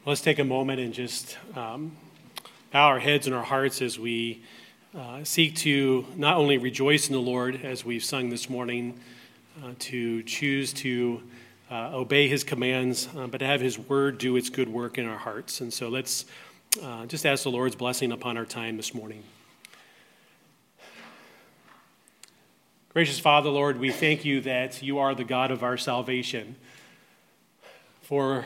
Let's take a moment and just bow our heads and our hearts as we seek to not only rejoice in the Lord as we've sung this morning, to choose to obey his commands, but to have his word do its good work in our hearts. And so let's just ask the Lord's blessing upon our time this morning. Gracious Father, Lord, we thank you that you are the God of our salvation. For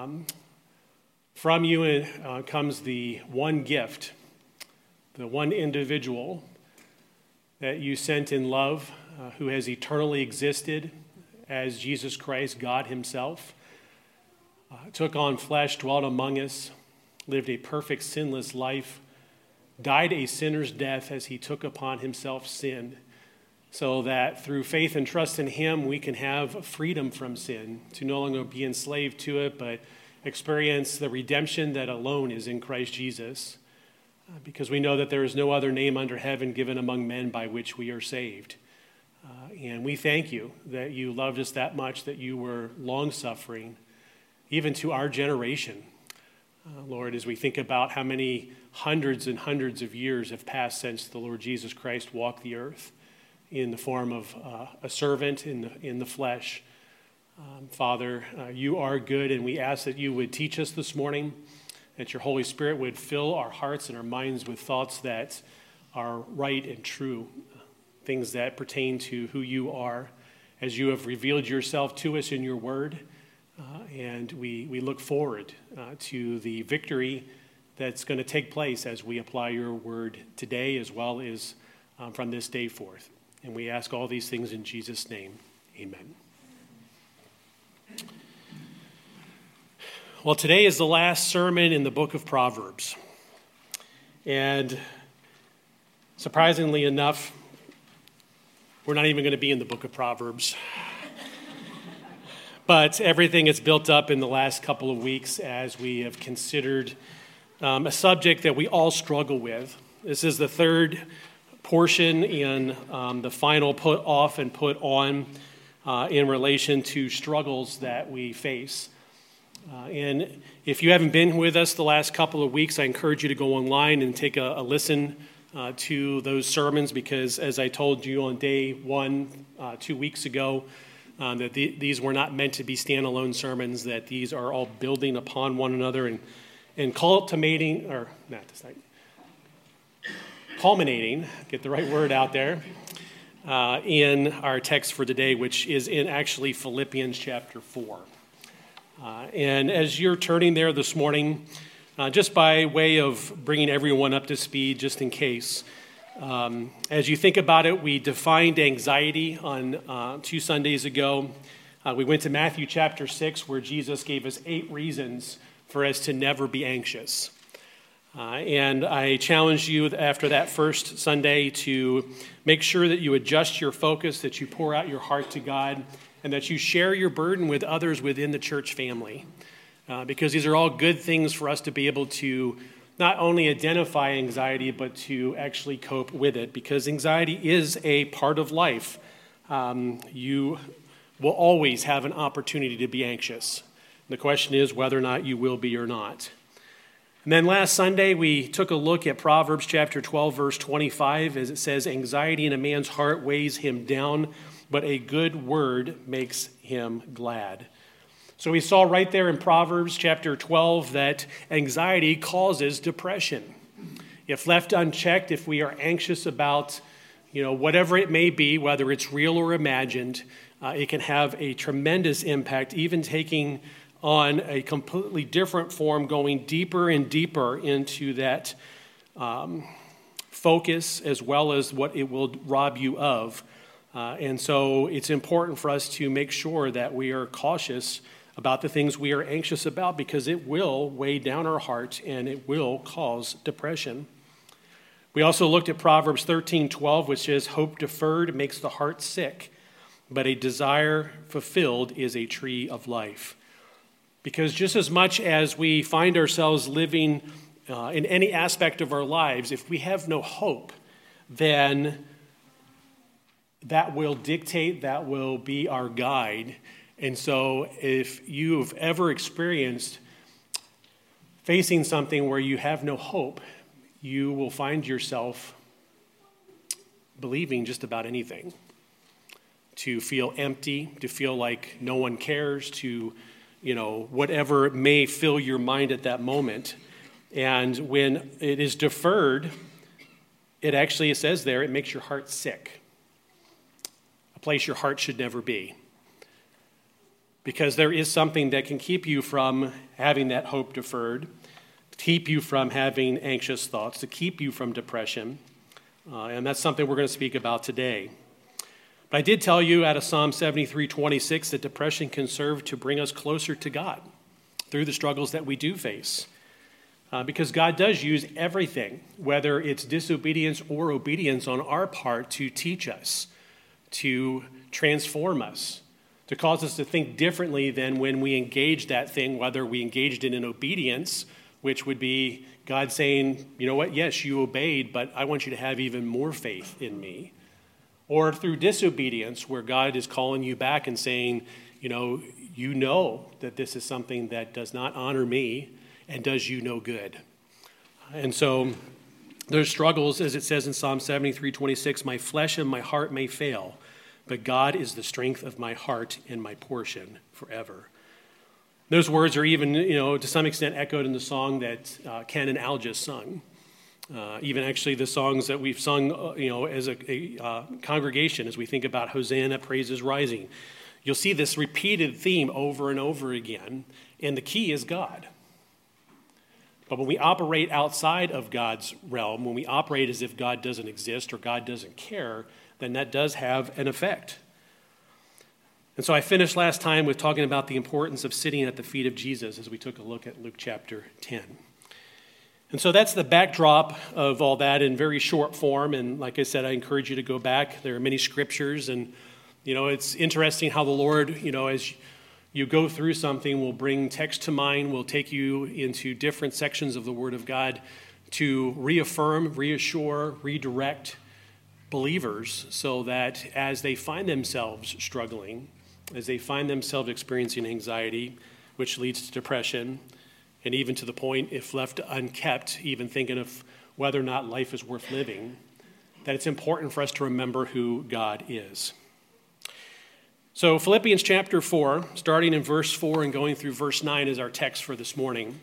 from you comes the one gift, the one individual that you sent in love, who has eternally existed as Jesus Christ, God himself, took on flesh, dwelt among us, lived a perfect, sinless life, died a sinner's death as he took upon himself sin, so that through faith and trust in him, we can have freedom from sin, to no longer be enslaved to it, but experience the redemption that alone is in Christ Jesus, because we know that there is no other name under heaven given among men by which we are saved. And we thank you that you loved us that much, that you were long-suffering, even to our generation. Lord, as we think about how many hundreds and hundreds of years have passed since the Lord Jesus Christ walked the earth in the form of a servant in the flesh. Father, you are good, and we ask that you would teach us this morning, that your Holy Spirit would fill our hearts and our minds with thoughts that are right and true, things that pertain to who you are, as you have revealed yourself to us in your word. And we look forward to the victory that's going to take place as we apply your word today, as well as from this day forth. And we ask all these things in Jesus' name. Amen. Well, today is the last sermon in the book of Proverbs. And surprisingly enough, we're not even going to be in the book of Proverbs. But everything is built up in the last couple of weeks as we have considered a subject that we all struggle with. This is the third portion in the final put off and put on in relation to struggles that we face. And if you haven't been with us the last couple of weeks, I encourage you to go online and take a listen to those sermons, because as I told you on day one 2 weeks ago, that these were not meant to be standalone sermons, that these are all building upon one another and culminating, get the right word out there, in our text for today, which is in actually Philippians chapter 4. And as you're turning there this morning, just by way of bringing everyone up to speed, just in case, as you think about it, we defined anxiety on 2 Sundays ago. We went to Matthew chapter 6, where Jesus gave us 8 reasons for us to never be anxious. And I challenge you after that first Sunday to make sure that you adjust your focus, that you pour out your heart to God, and that you share your burden with others within the church family. Because these are all good things for us to be able to not only identify anxiety, but to actually cope with it. Because anxiety is a part of life. You will always have an opportunity to be anxious. The question is whether or not you will be or not. And then last Sunday, we took a look at Proverbs chapter 12, verse 25, as it says, "Anxiety in a man's heart weighs him down, but a good word makes him glad." So we saw right there in Proverbs chapter 12 that anxiety causes depression. If left unchecked, if we are anxious about, whatever it may be, whether it's real or imagined, it can have a tremendous impact, even taking on a completely different form, going deeper and deeper into that focus, as well as what it will rob you of. And so it's important for us to make sure that we are cautious about the things we are anxious about, because it will weigh down our heart and it will cause depression. We also looked at Proverbs 13:12, which says, "Hope deferred makes the heart sick, but a desire fulfilled is a tree of life." Because just as much as we find ourselves living in any aspect of our lives, if we have no hope, then that will dictate, that will be our guide. And so if you've ever experienced facing something where you have no hope, you will find yourself believing just about anything. To feel empty, to feel like no one cares, to, whatever may fill your mind at that moment. And when it is deferred, it says there, it makes your heart sick. A place your heart should never be. Because there is something that can keep you from having that hope deferred, keep you from having anxious thoughts, to keep you from depression. And that's something we're going to speak about today. But I did tell you out of Psalm 73:26 that depression can serve to bring us closer to God through the struggles that we do face. Because God does use everything, whether it's disobedience or obedience on our part, to teach us, to transform us, to cause us to think differently than when we engage that thing, whether we engaged it in obedience, which would be God saying, you know what, yes, you obeyed, but I want you to have even more faith in me. Or through disobedience, where God is calling you back and saying, you know that this is something that does not honor me and does you no good. And so there's struggles, as it says in Psalm 73:26, my flesh and my heart may fail, but God is the strength of my heart and my portion forever. Those words are even, to some extent echoed in the song that Ken and Al just sung. Even actually the songs that we've sung, as a congregation, as we think about Hosanna, Praise is Rising. You'll see this repeated theme over and over again, and the key is God. But when we operate outside of God's realm, when we operate as if God doesn't exist or God doesn't care, then that does have an effect. And so I finished last time with talking about the importance of sitting at the feet of Jesus as we took a look at Luke chapter 10. And so that's the backdrop of all that in very short form. And like I said, I encourage you to go back. There are many scriptures. And, it's interesting how the Lord, as you go through something, will bring text to mind, will take you into different sections of the Word of God to reaffirm, reassure, redirect believers so that as they find themselves struggling, as they find themselves experiencing anxiety, which leads to depression, and even to the point, if left unkept, even thinking of whether or not life is worth living, that it's important for us to remember who God is. So Philippians chapter 4, starting in verse 4 and going through verse 9 is our text for this morning.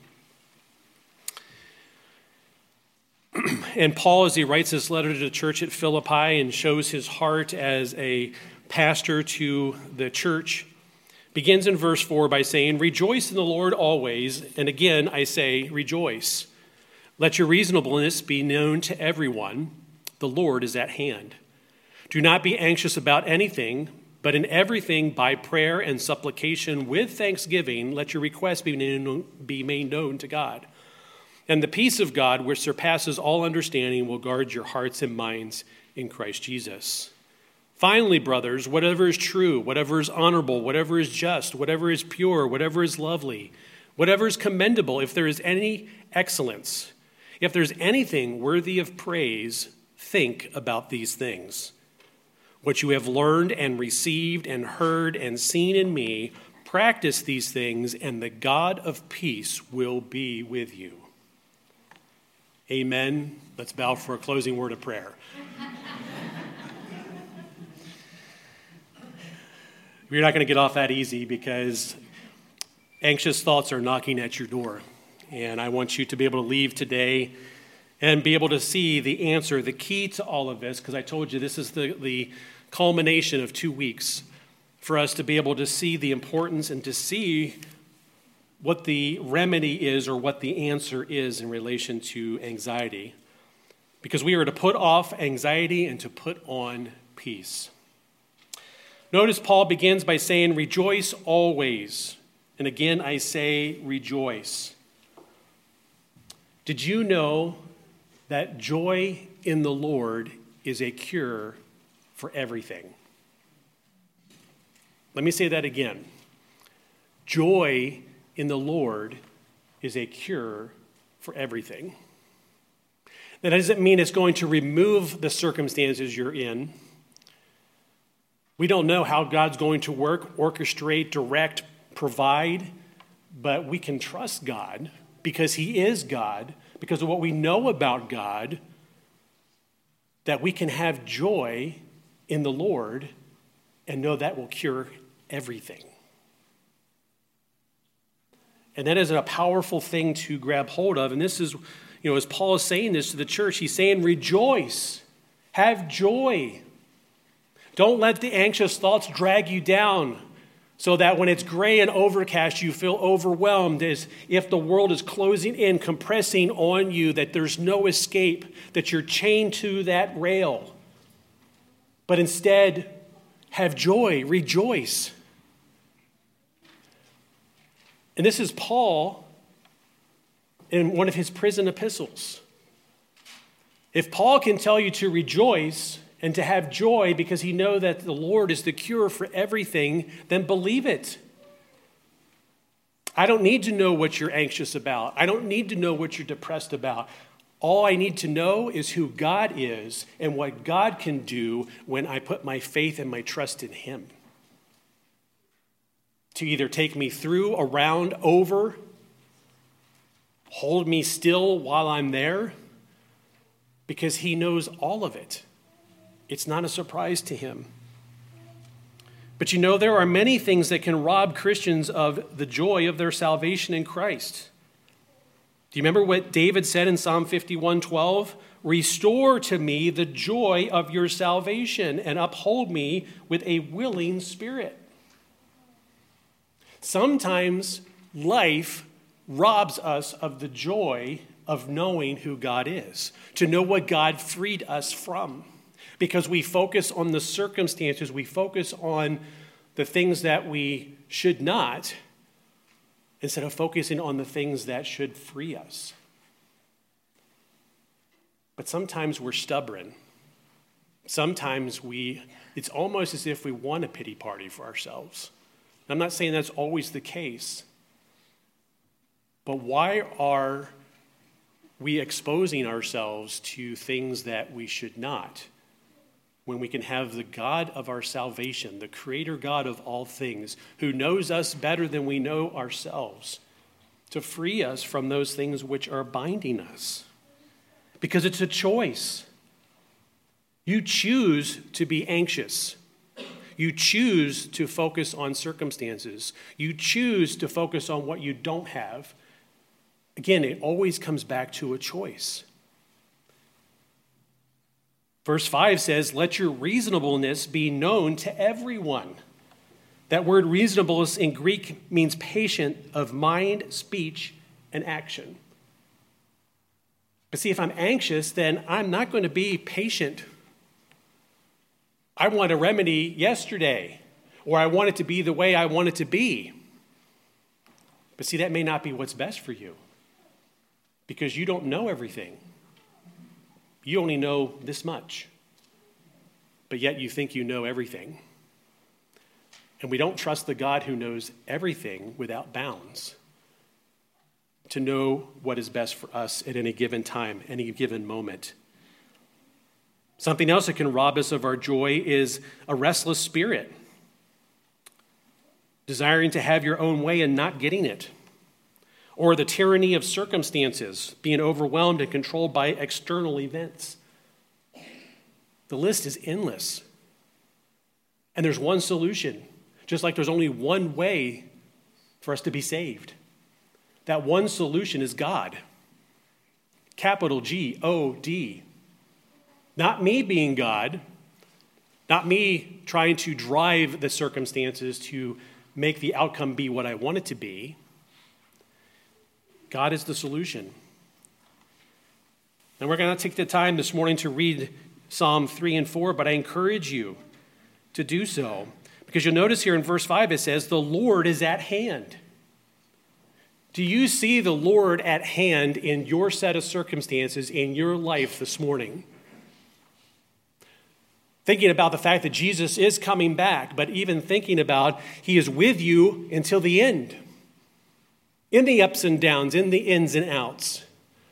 And Paul, as he writes this letter to the church at Philippi and shows his heart as a pastor to the church, begins in verse 4 by saying, rejoice in the Lord always, and again I say rejoice. Let your reasonableness be known to everyone. The Lord is at hand. Do not be anxious about anything, but in everything by prayer and supplication with thanksgiving, let your requests be made known to God. And the peace of God, which surpasses all understanding, will guard your hearts and minds in Christ Jesus. Finally, brothers, whatever is true, whatever is honorable, whatever is just, whatever is pure, whatever is lovely, whatever is commendable, if there is any excellence, if there's anything worthy of praise, think about these things. What you have learned and received and heard and seen in me, practice these things, and the God of peace will be with you. Amen. Let's bow for a closing word of prayer. We're not going to get off that easy because anxious thoughts are knocking at your door. And I want you to be able to leave today and be able to see the answer, the key to all of this, because I told you this is the culmination of 2 weeks for us to be able to see the importance and to see what the remedy is or what the answer is in relation to anxiety. Because we are to put off anxiety and to put on peace. Notice Paul begins by saying, rejoice always. And again, I say rejoice. Did you know that joy in the Lord is a cure for everything? Let me say that again. Joy in the Lord is a cure for everything. That doesn't mean it's going to remove the circumstances you're in. We don't know how God's going to work, orchestrate, direct, provide, but we can trust God because he is God, because of what we know about God, that we can have joy in the Lord and know that will cure everything. And that is a powerful thing to grab hold of. And this is, as Paul is saying this to the church, he's saying, rejoice, have joy. Don't let the anxious thoughts drag you down so that when it's gray and overcast, you feel overwhelmed as if the world is closing in, compressing on you, that there's no escape, that you're chained to that rail. But instead, have joy, rejoice. And this is Paul in one of his prison epistles. If Paul can tell you to rejoice and to have joy because he knows that the Lord is the cure for everything, then believe it. I don't need to know what you're anxious about. I don't need to know what you're depressed about. All I need to know is who God is and what God can do when I put my faith and my trust in him. To either take me through, around, over, hold me still while I'm there, because he knows all of it. It's not a surprise to him. But there are many things that can rob Christians of the joy of their salvation in Christ. Do you remember what David said in Psalm 51:12? Restore to me the joy of your salvation and uphold me with a willing spirit. Sometimes life robs us of the joy of knowing who God is, to know what God freed us from. Because we focus on the circumstances, we focus on the things that we should not, instead of focusing on the things that should free us. But sometimes we're stubborn. Sometimes it's almost as if we want a pity party for ourselves. I'm not saying that's always the case. But why are we exposing ourselves to things that we should not, when we can have the God of our salvation, the creator God of all things, who knows us better than we know ourselves, to free us from those things which are binding us? Because it's a choice. You choose to be anxious. You choose to focus on circumstances. You choose to focus on what you don't have. Again, it always comes back to a choice. Verse 5 says, let your reasonableness be known to everyone. That word reasonableness in Greek means patient of mind, speech, and action. But see, if I'm anxious, then I'm not going to be patient. I want a remedy yesterday, or I want it to be the way I want it to be. But see, that may not be what's best for you, because you don't know everything. You only know this much, but yet you think you know everything. And we don't trust the God who knows everything without bounds to know what is best for us at any given time, any given moment. Something else that can rob us of our joy is a restless spirit, desiring to have your own way and not getting it, or the tyranny of circumstances, being overwhelmed and controlled by external events. The list is endless. And there's one solution, just like there's only one way for us to be saved. That one solution is God. Capital G-O-D. Not me being God, not me trying to drive the circumstances to make the outcome be what I want it to be. God is the solution. And we're going to take the time this morning to read Psalm 3 and 4, but I encourage you to do so. Because you'll notice here in verse 5 it says, the Lord is at hand. Do you see the Lord at hand in your set of circumstances in your life this morning? Thinking about the fact that Jesus is coming back, but even thinking about he is with you until the end. In the ups and downs, in the ins and outs.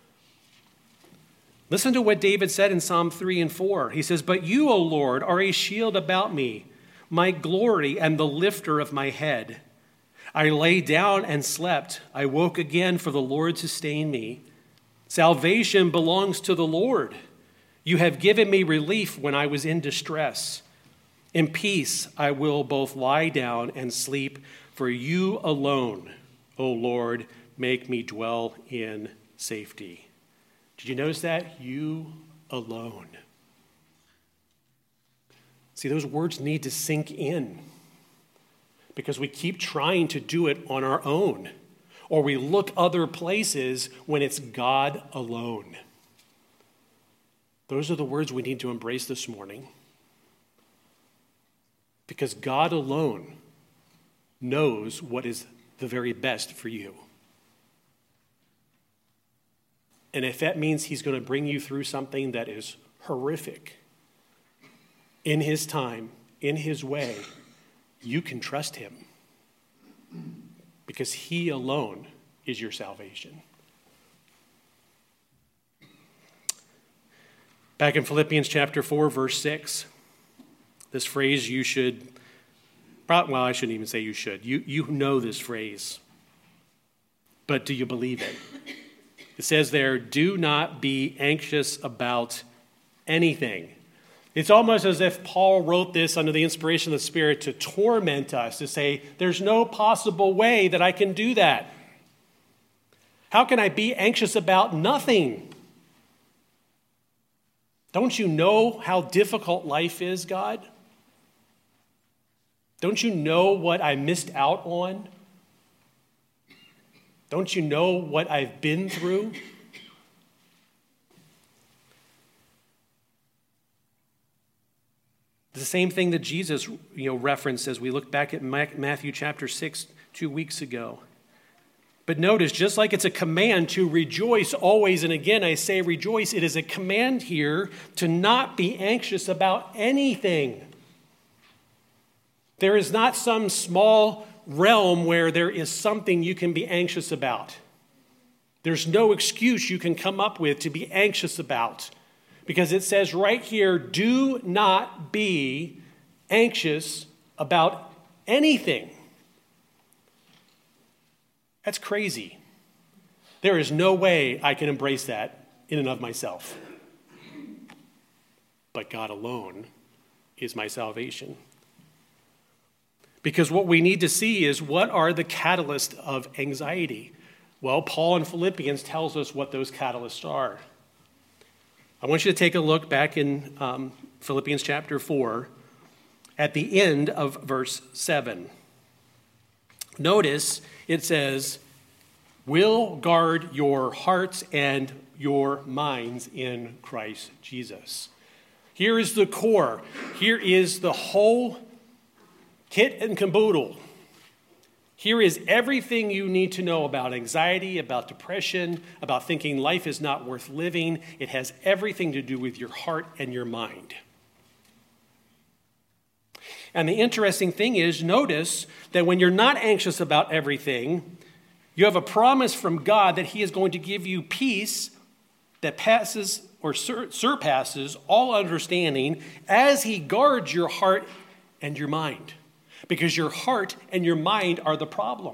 Listen to what David said in Psalm 3 and 4. He says, but you, O Lord, are a shield about me, my glory and the lifter of my head. I lay down and slept. I woke again, for the Lord sustained me. Salvation belongs to the Lord. You have given me relief when I was in distress. In peace I will both lie down and sleep, for you alone, O Lord, make me dwell in safety. Did you notice that? You alone. See, those words need to sink in because we keep trying to do it on our own, or we look other places when it's God alone. Those are the words we need to embrace this morning, because God alone knows what is the very best for you. And if that means he's going to bring you through something that is horrific, in his time, in his way, you can trust him, because he alone is your salvation. Back in Philippians chapter 4, verse 6, this phrase you should, well, I shouldn't even say you should. You know this phrase, but do you believe it? It says there, do not be anxious about anything. It's almost as if Paul wrote this under the inspiration of the Spirit to torment us, to say, there's no possible way that I can do that. How can I be anxious about nothing? Don't you know how difficult life is, God? Don't you know what I missed out on? Don't you know what I've been through? The same thing that Jesus, referenced as we look back at Matthew chapter 6 2 weeks ago. But notice, just like it's a command to rejoice always, and again I say rejoice, it is a command here to not be anxious about anything. There is not some small realm where there is something you can be anxious about. There's no excuse you can come up with to be anxious about. Because it says right here, do not be anxious about anything. That's crazy. There is no way I can embrace that in and of myself. But God alone is my salvation. Because what we need to see is, what are the catalysts of anxiety? Well, Paul in Philippians tells us what those catalysts are. I want you to take a look back in Philippians chapter 4 at the end of verse 7. Notice it says, will guard your hearts and your minds in Christ Jesus. Here is the core. Here is the whole kit and caboodle. Here is everything you need to know about anxiety, about depression, about thinking life is not worth living. It has everything to do with your heart and your mind. And the interesting thing is, notice that when you're not anxious about everything, you have a promise from God that he is going to give you peace that passes or surpasses all understanding as he guards your heart and your mind. Because your heart and your mind are the problem.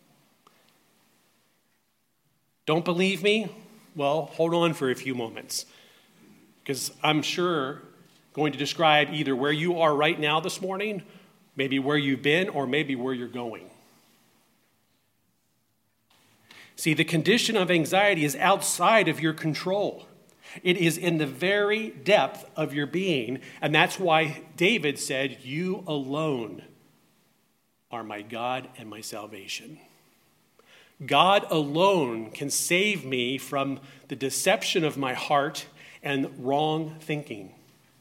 Don't believe me? Well, hold on for a few moments. Because I'm sure going to describe either where you are right now this morning, maybe where you've been, or maybe where you're going. See, the condition of anxiety is outside of your control. It is in the very depth of your being. And that's why David said, you alone are my God and my salvation. God alone can save me from the deception of my heart and wrong thinking.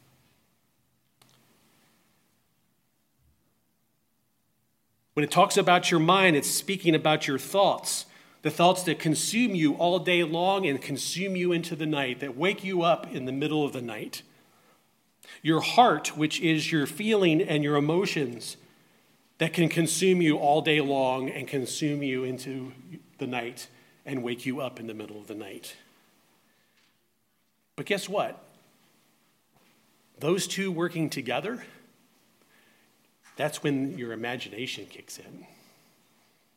When it talks about your mind, it's speaking about your thoughts, the thoughts that consume you all day long and consume you into the night, that wake you up in the middle of the night. Your heart, which is your feeling and your emotions, that can consume you all day long and consume you into the night and wake you up in the middle of the night. But guess what? Those two working together, that's when your imagination kicks in.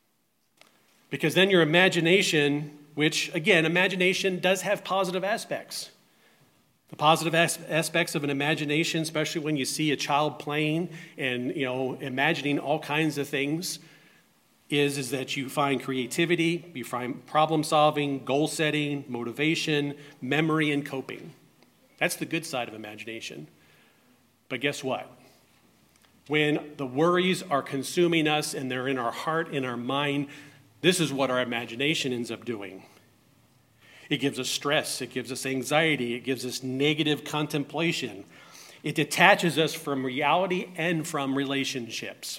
Because then your imagination, which, again, imagination does have positive aspects. The positive aspects of an imagination, especially when you see a child playing and, imagining all kinds of things, is that you find creativity, you find problem solving, goal setting, motivation, memory, and coping. That's the good side of imagination. But guess what? When the worries are consuming us and they're in our heart, in our mind, this is what our imagination ends up doing. It gives us stress, it gives us anxiety, it gives us negative contemplation. It detaches us from reality and from relationships.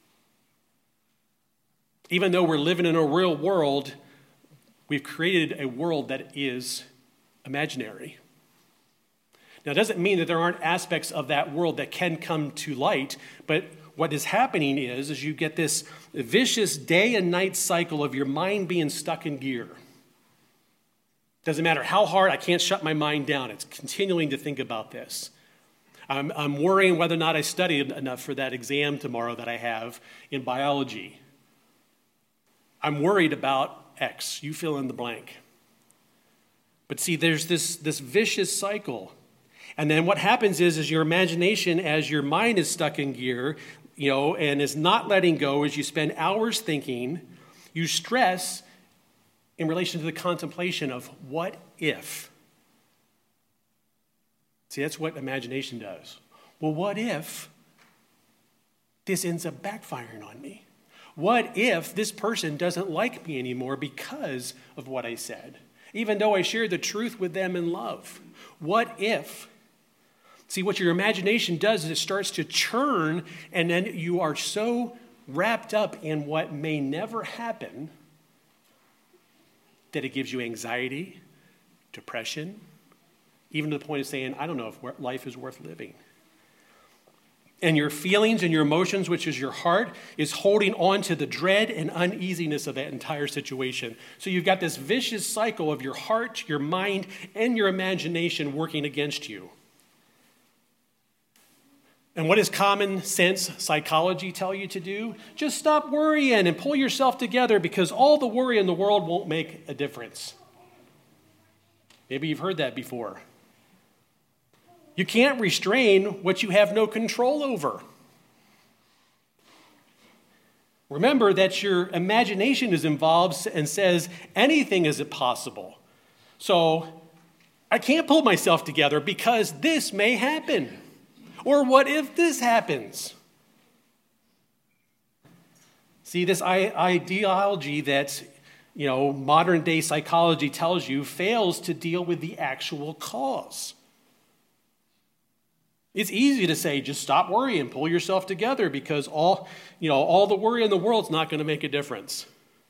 Even though we're living in a real world, we've created a world that is imaginary. Now, it doesn't mean that there aren't aspects of that world that can come to light, but what is happening is you get this vicious day and night cycle of your mind being stuck in gear. Doesn't matter how hard, I can't shut my mind down. It's continuing to think about this. I'm worrying whether or not I studied enough for that exam tomorrow that I have in biology. I'm worried about X. You fill in the blank. But see, there's this vicious cycle. And then what happens is your imagination, as your mind is stuck in gear, and is not letting go, as you spend hours thinking, you stress in relation to the contemplation of what if. See, that's what imagination does. Well, what if this ends up backfiring on me? What if this person doesn't like me anymore because of what I said, even though I shared the truth with them in love? What if? See, what your imagination does is it starts to churn, and then you are so wrapped up in what may never happen that it gives you anxiety, depression, even to the point of saying, I don't know if life is worth living. And your feelings and your emotions, which is your heart, is holding on to the dread and uneasiness of that entire situation. So you've got this vicious cycle of your heart, your mind, and your imagination working against you. And what does common sense psychology tell you to do? Just stop worrying and pull yourself together, because all the worry in the world won't make a difference. Maybe you've heard that before. You can't restrain what you have no control over. Remember that your imagination is involved and says anything is possible. So I can't pull myself together because this may happen. Or what if this happens? See, this ideology that modern day psychology tells you fails to deal with the actual cause. It's easy to say, just stop worrying, pull yourself together, because all the worry in the world is not going to make a difference.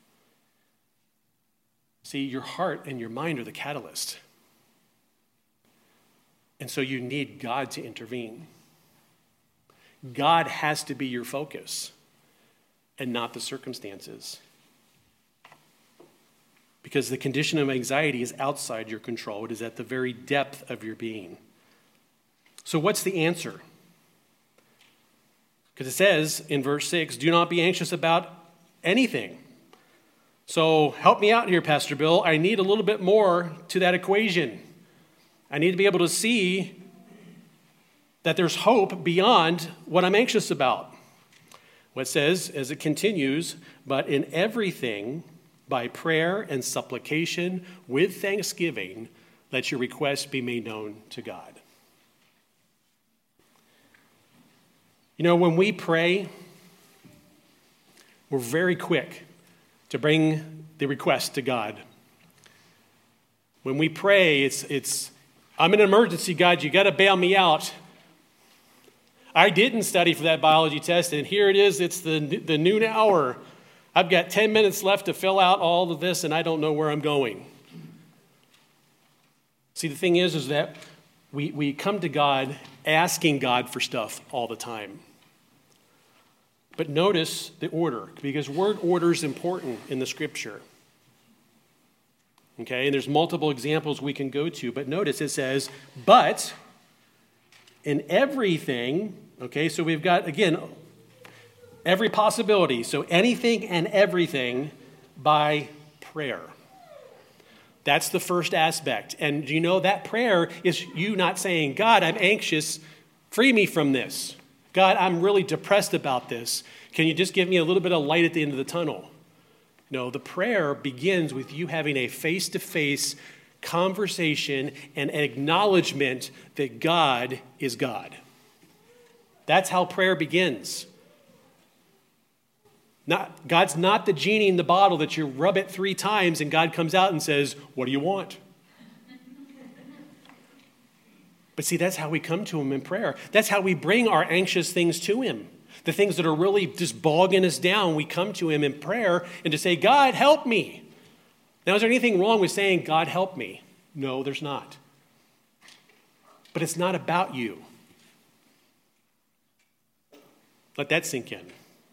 See, your heart and your mind are the catalyst. And so you need God to intervene. God has to be your focus and not the circumstances. Because the condition of anxiety is outside your control. It is at the very depth of your being. So what's the answer? Because it says in verse 6, do not be anxious about anything. So help me out here, Pastor Bill. I need a little bit more to that equation. I need to be able to see that there's hope beyond what I'm anxious about. What it says, as it continues, but in everything, by prayer and supplication, with thanksgiving, let your requests be made known to God. When we pray, we're very quick to bring the request to God. When we pray, it's I'm in an emergency, God, you got to bail me out. I didn't study for that biology test, and here it is, it's the noon hour. I've got 10 minutes left to fill out all of this, and I don't know where I'm going. See, the thing is that we come to God asking God for stuff all the time. But notice the order, because word order is important in the Scripture. Okay, and there's multiple examples we can go to, but notice it says, but in everything, okay, so we've got, again, every possibility. So anything and everything, by prayer. That's the first aspect. And you know that prayer is you not saying, God, I'm anxious, free me from this. God, I'm really depressed about this. Can you just give me a little bit of light at the end of the tunnel? No, the prayer begins with you having a face-to-face conversation and an acknowledgement that God is God. That's how prayer begins. God's not the genie in the bottle that you rub it 3 times and God comes out and says, what do you want? But see, that's how we come to him in prayer. That's how we bring our anxious things to him. The things that are really just bogging us down, we come to him in prayer and to say, God, help me. Now, is there anything wrong with saying, God, help me? No, there's not. But it's not about you. Let that sink in.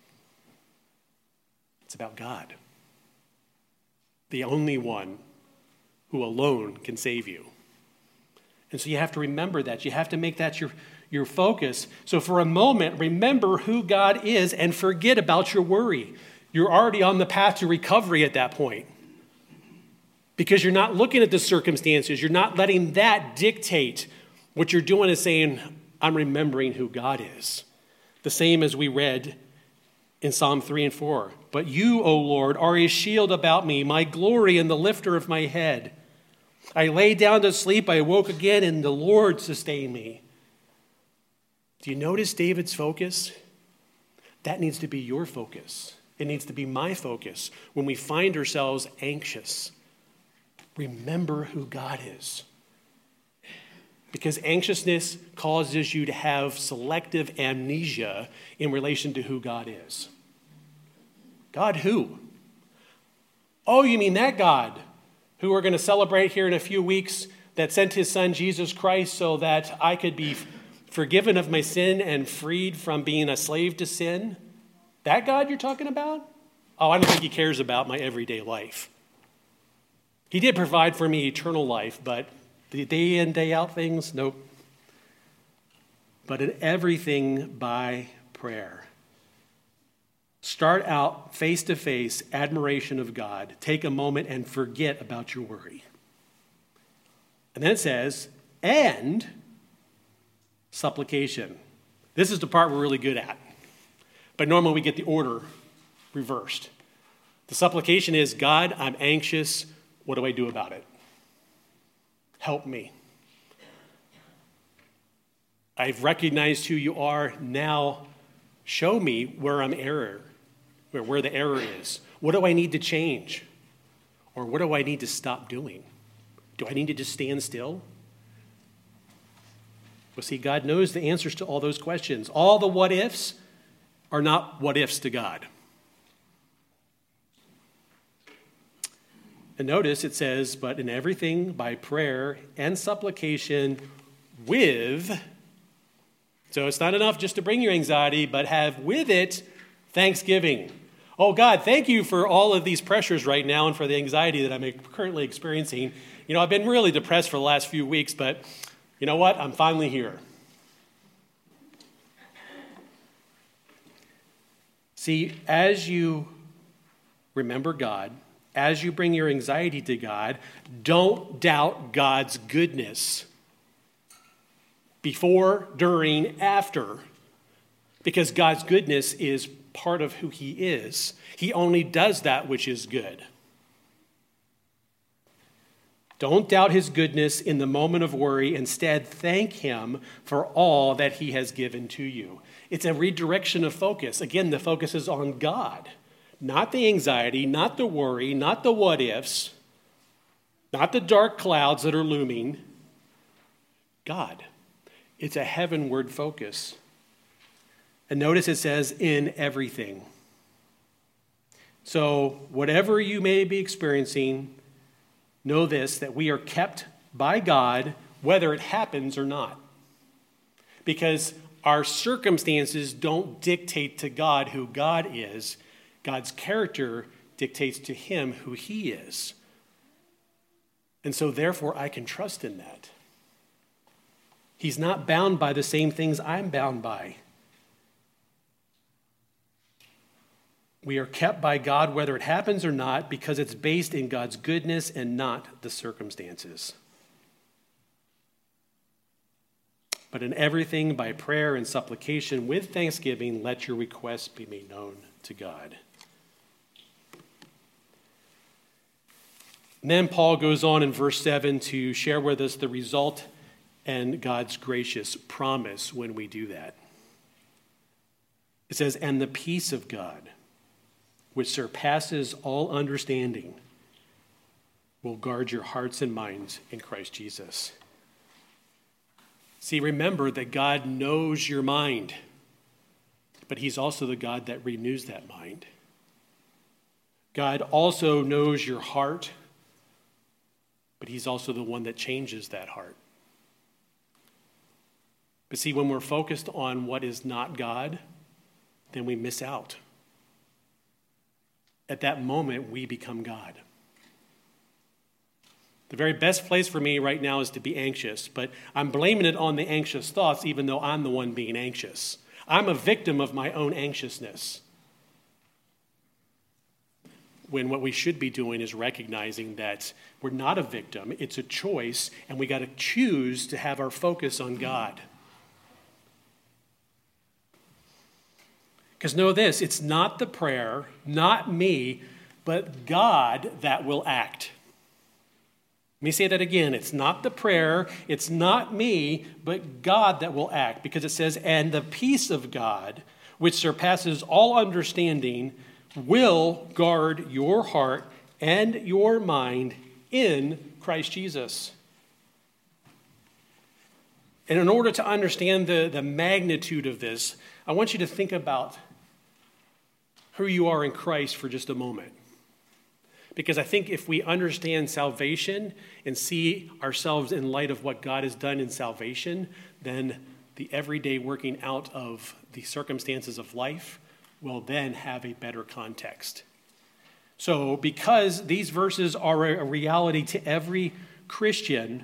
It's about God, the only one who alone can save you. And so you have to remember that. You have to make that your focus. So for a moment, remember who God is and forget about your worry. You're already on the path to recovery at that point because you're not looking at the circumstances. You're not letting that dictate. What you're doing is saying, I'm remembering who God is. The same as we read in Psalm 3 and 4. But you, O Lord, are a shield about me, my glory and the lifter of my head. I lay down to sleep, I awoke again, and the Lord sustained me. Do you notice David's focus? That needs to be your focus. It needs to be my focus when we find ourselves anxious. Remember who God is. Because anxiousness causes you to have selective amnesia in relation to who God is. God who? Oh, you mean that God who we're going to celebrate here in a few weeks that sent his son Jesus Christ so that I could be forgiven of my sin and freed from being a slave to sin? That God you're talking about? Oh, I don't think he cares about my everyday life. He did provide for me eternal life, but the day in, day out things, nope. But in everything by prayer. Start out face-to-face admiration of God. Take a moment and forget about your worry. And then it says, and supplication. This is the part we're really good at. But normally we get the order reversed. The supplication is, God, I'm anxious. What do I do about it? Help me. I've recognized who you are. Now show me where I'm error, where the error is. What do I need to change? Or what do I need to stop doing? Do I need to just stand still? Well, see, God knows the answers to all those questions. All the what ifs are not what ifs to God. And notice it says, but in everything by prayer and supplication with, so it's not enough just to bring your anxiety, but have with it thanksgiving. Oh God, thank you for all of these pressures right now and for the anxiety that I'm currently experiencing. You know, I've been really depressed for the last few weeks, but you know what? I'm finally here. See, as you remember God, as you bring your anxiety to God, don't doubt God's goodness before, during, after, because God's goodness is part of who he is. He only does that which is good. Don't doubt his goodness in the moment of worry. Instead, thank him for all that he has given to you. It's a redirection of focus. Again, the focus is on God. Not the anxiety, not the worry, not the what ifs, not the dark clouds that are looming. God. It's a heavenward focus. And notice it says, in everything. So, whatever you may be experiencing, know this, that we are kept by God, whether it happens or not. Because our circumstances don't dictate to God who God is. God's character dictates to him who he is. And so therefore I can trust in that. He's not bound by the same things I'm bound by. We are kept by God whether it happens or not because it's based in God's goodness and not the circumstances. But in everything, by prayer and supplication with thanksgiving, let your requests be made known to God. And then Paul goes on in verse 7 to share with us the result and God's gracious promise when we do that. It says, and the peace of God, which surpasses all understanding, will guard your hearts and minds in Christ Jesus. See, remember that God knows your mind, but he's also the God that renews that mind. God also knows your heart, but he's also the one that changes that heart. But see, when we're focused on what is not God, then we miss out. At that moment, we become God. The very best place for me right now is to be anxious, but I'm blaming it on the anxious thoughts, even though I'm the one being anxious. I'm a victim of my own anxiousness. When what we should be doing is recognizing that we're not a victim, it's a choice, and we got to choose to have our focus on God. Because know this, it's not the prayer, not me, but God that will act. Let me say that again. It's not the prayer, it's not me, but God that will act. Because it says, and the peace of God, which surpasses all understanding, will guard your heart and your mind in Christ Jesus. And in order to understand the magnitude of this, I want you to think about who you are in Christ for just a moment. Because I think if we understand salvation and see ourselves in light of what God has done in salvation, then the everyday working out of the circumstances of life will then have a better context. So because these verses are a reality to every Christian,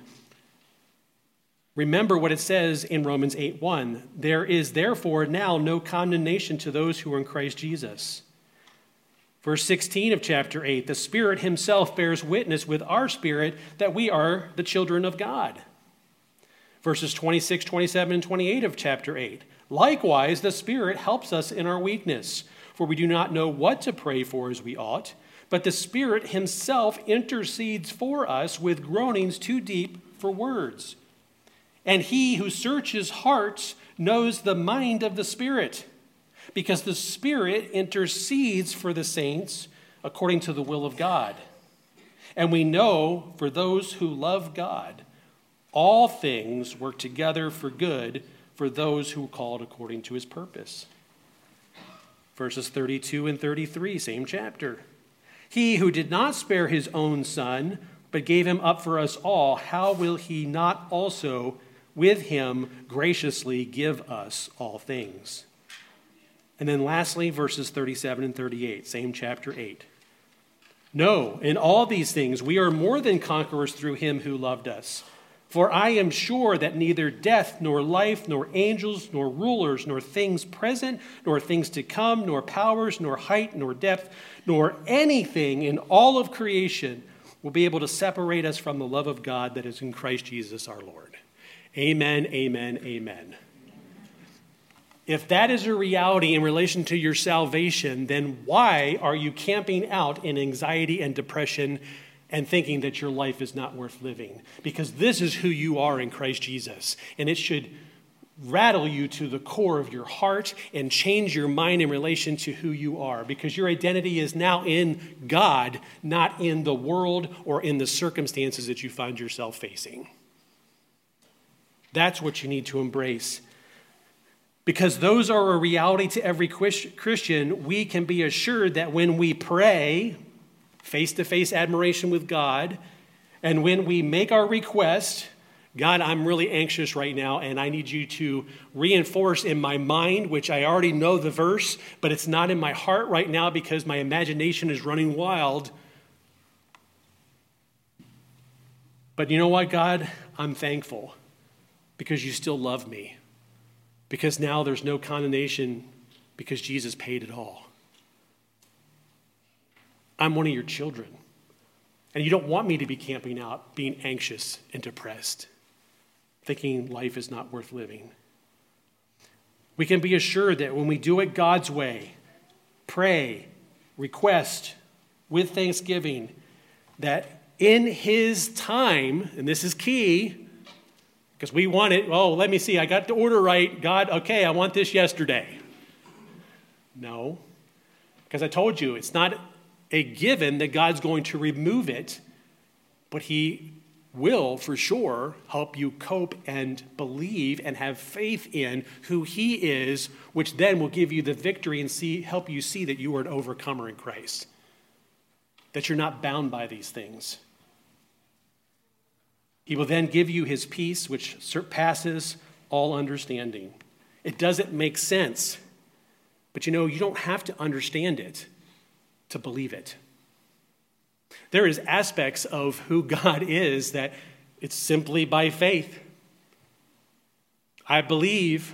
remember what it says in Romans 8:1. There is therefore now no condemnation to those who are in Christ Jesus. Verse 16 of chapter 8, the Spirit himself bears witness with our spirit that we are the children of God. Verses 26, 27, and 28 of chapter 8. Likewise, the Spirit helps us in our weakness, for we do not know what to pray for as we ought, but the Spirit himself intercedes for us with groanings too deep for words. And he who searches hearts knows the mind of the Spirit, because the Spirit intercedes for the saints according to the will of God. And we know for those who love God, all things work together for good for those who are called according to his purpose. Verses 32 and 33, same chapter. He who did not spare his own son, but gave him up for us all, how will he not also with him graciously give us all things? And then lastly, verses 37 and 38, same chapter 8. No, in all these things we are more than conquerors through him who loved us. For I am sure that neither death, nor life, nor angels, nor rulers, nor things present, nor things to come, nor powers, nor height, nor depth, nor anything in all of creation will be able to separate us from the love of God that is in Christ Jesus our Lord. Amen, amen, amen. If that is a reality in relation to your salvation, then why are you camping out in anxiety and depression and thinking that your life is not worth living? Because this is who you are in Christ Jesus, and it should rattle you to the core of your heart and change your mind in relation to who you are, because your identity is now in God, not in the world or in the circumstances that you find yourself facing. That's what you need to embrace. Because those are a reality to every Christian, we can be assured that when we pray, face-to-face admiration with God, and when we make our request, God, I'm really anxious right now, and I need you to reinforce in my mind, which I already know the verse, but it's not in my heart right now because my imagination is running wild. But you know what, God? I'm thankful because you still love me. Because now there's no condemnation because Jesus paid it all. I'm one of your children. And you don't want me to be camping out, being anxious and depressed, thinking life is not worth living. We can be assured that when we do it God's way, pray, request with thanksgiving, that in his time, and this is key, because we want it, oh, let me see, I got the order right. God, okay, I want this yesterday. No, because I told you, it's not a given that God's going to remove it, but he will, for sure, help you cope and believe and have faith in who he is, which then will give you the victory and help you see that you are an overcomer in Christ, that you're not bound by these things. He will then give you his peace, which surpasses all understanding. It doesn't make sense, but you don't have to understand it to believe it. There is aspects of who God is that it's simply by faith. I believe.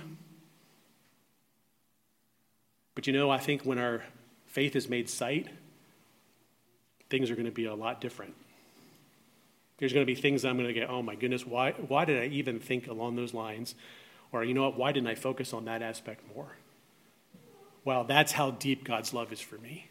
But I think when our faith is made sight, things are going to be a lot different. There's going to be things I'm going to go, oh my goodness, why did I even think along those lines? Or why didn't I focus on that aspect more? Well, that's how deep God's love is for me.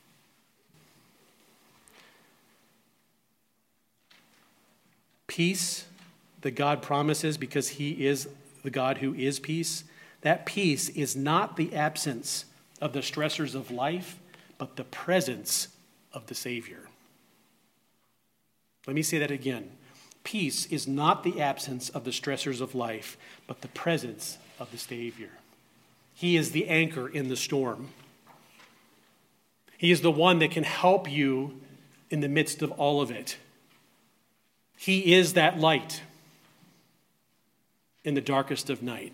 Peace that God promises because he is the God who is peace, that peace is not the absence of the stressors of life, but the presence of the Savior. Let me say that again. Peace is not the absence of the stressors of life, but the presence of the Savior. He is the anchor in the storm. He is the one that can help you in the midst of all of it. He is that light in the darkest of night.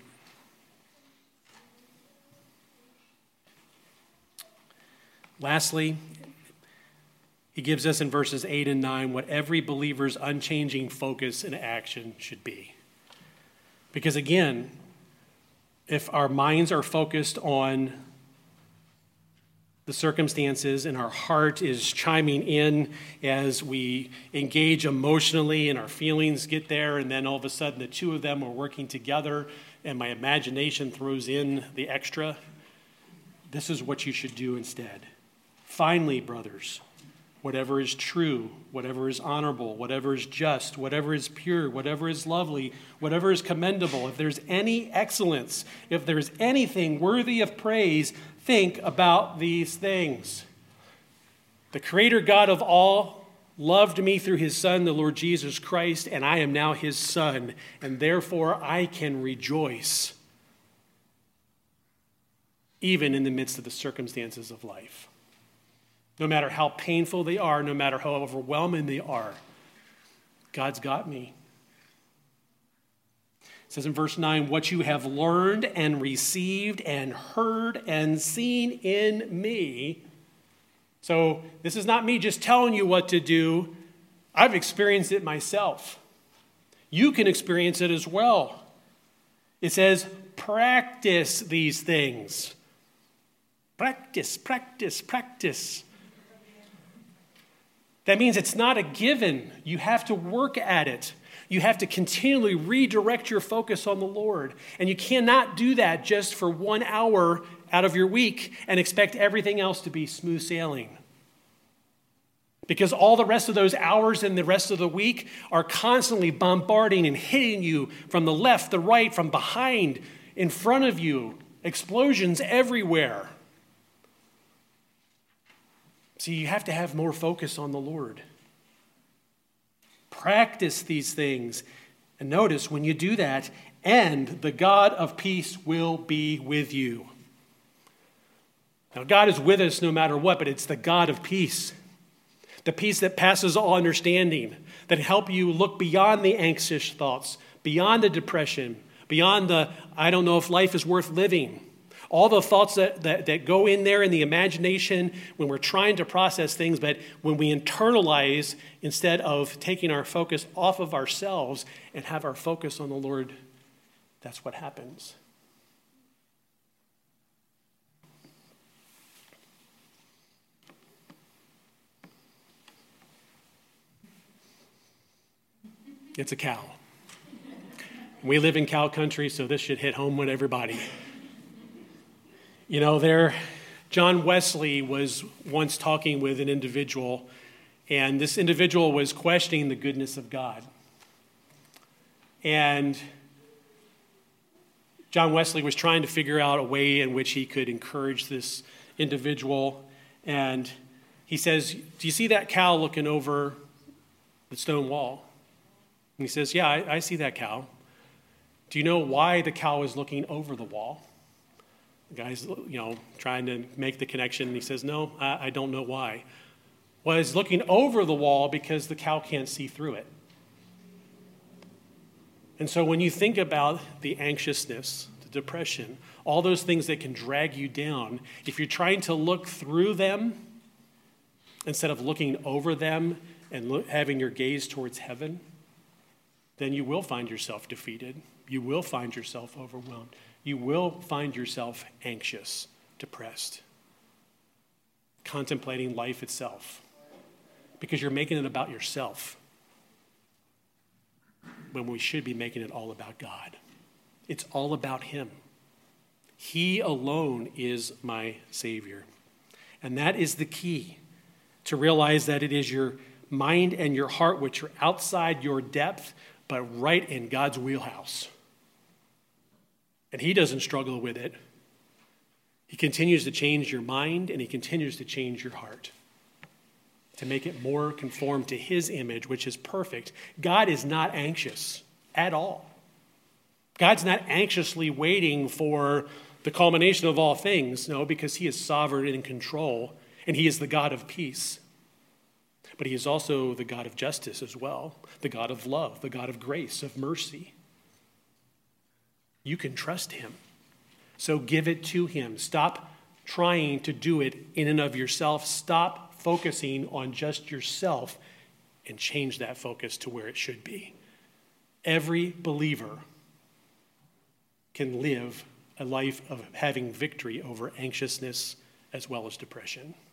Lastly, he gives us in verses 8 and 9 what every believer's unchanging focus and action should be. Because again, if our minds are focused on the circumstances and our heart is chiming in as we engage emotionally and our feelings get there, and then all of a sudden the two of them are working together and my imagination throws in the extra, this is what you should do instead. Finally, brothers, whatever is true, whatever is honorable, whatever is just, whatever is pure, whatever is lovely, whatever is commendable, if there's any excellence, if there's anything worthy of praise, think about these things. The Creator God of all loved me through his Son, the Lord Jesus Christ, and I am now his son, and therefore I can rejoice even in the midst of the circumstances of life. No matter how painful they are, no matter how overwhelming they are, God's got me. It says in verse 9, what you have learned and received and heard and seen in me. So this is not me just telling you what to do. I've experienced it myself. You can experience it as well. It says, practice these things. Practice, practice, practice. That means it's not a given. You have to work at it. You have to continually redirect your focus on the Lord. And you cannot do that just for 1 hour out of your week and expect everything else to be smooth sailing. Because all the rest of those hours and the rest of the week are constantly bombarding and hitting you from the left, the right, from behind, in front of you. Explosions everywhere. See, you have to have more focus on the Lord. Practice these things. And notice when you do that, and the God of peace will be with you. Now, God is with us no matter what, but it's the God of peace. The peace that passes all understanding, that help you look beyond the anxious thoughts, beyond the depression, beyond the, I don't know if life is worth living. All the thoughts that go in there in the imagination when we're trying to process things, but when we internalize instead of taking our focus off of ourselves and have our focus on the Lord, that's what happens. It's a cow. We live in cow country, so this should hit home with everybody. John Wesley was once talking with an individual, and this individual was questioning the goodness of God. And John Wesley was trying to figure out a way in which he could encourage this individual. And he says, "Do you see that cow looking over the stone wall?" And he says, "Yeah, I see that cow. Do you know why the cow is looking over the wall?" The guy's, trying to make the connection. And he says, "No, I don't know why." Well, he's looking over the wall because the cow can't see through it. And so when you think about the anxiousness, the depression, all those things that can drag you down, if you're trying to look through them instead of looking over them and having your gaze towards heaven, then you will find yourself defeated. You will find yourself overwhelmed. You will find yourself anxious, depressed, contemplating life itself, because you're making it about yourself when we should be making it all about God. It's all about him. He alone is my Savior. And that is the key, to realize that it is your mind and your heart which are outside your depth, but right in God's wheelhouse. And he doesn't struggle with it. He continues to change your mind, and he continues to change your heart to make it more conform to his image, which is perfect. God is not anxious at all. God's not anxiously waiting for the culmination of all things, no, because he is sovereign and in control, and he is the God of peace. But he is also the God of justice as well, the God of love, the God of grace, of mercy. You can trust him. So give it to him. Stop trying to do it in and of yourself. Stop focusing on just yourself and change that focus to where it should be. Every believer can live a life of having victory over anxiousness as well as depression.